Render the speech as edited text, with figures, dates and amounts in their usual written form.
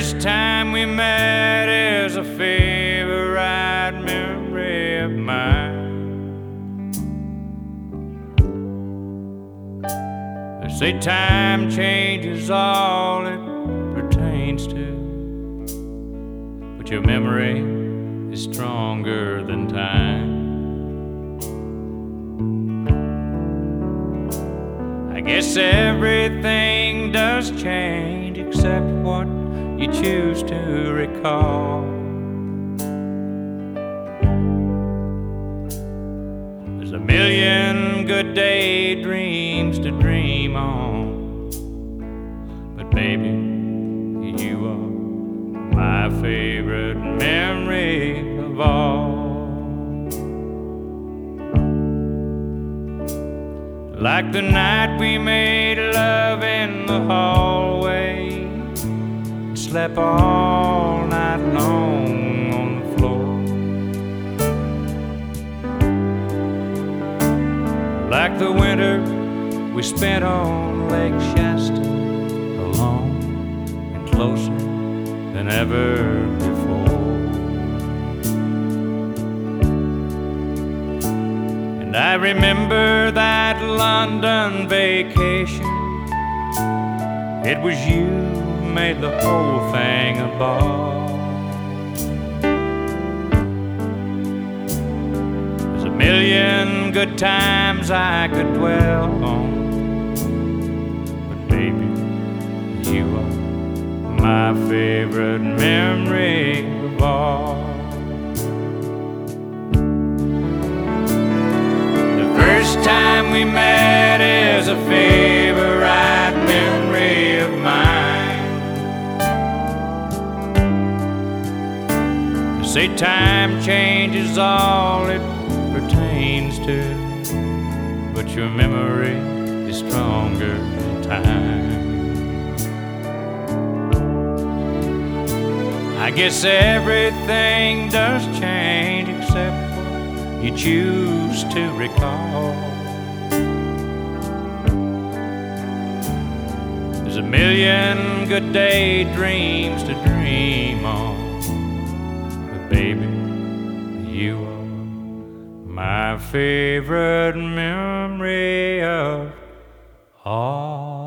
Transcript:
first time we met is a favorite memory of mine. They say time changes all it pertains to, but your memory is stronger than time. I guess everything does change except what you choose to recall. There's a million good daydreams to dream on, but baby, you are my favorite memory of all. Like the night we made love in the hallway, slept all night long on the floor. Like the winter we spent on Lake Shasta, alone and closer than ever before. And I remember that London vacation. It was you who made the whole thing a ball. There's a million good times I could dwell on, but baby, you are my favorite memory of all. First time we met is a favorite memory of mine. They say time changes all it pertains to, but your memory is stronger than time. I guess everything does change except you choose to recall. There's a million good daydreams to dream on, but baby, you are my favorite memory of all.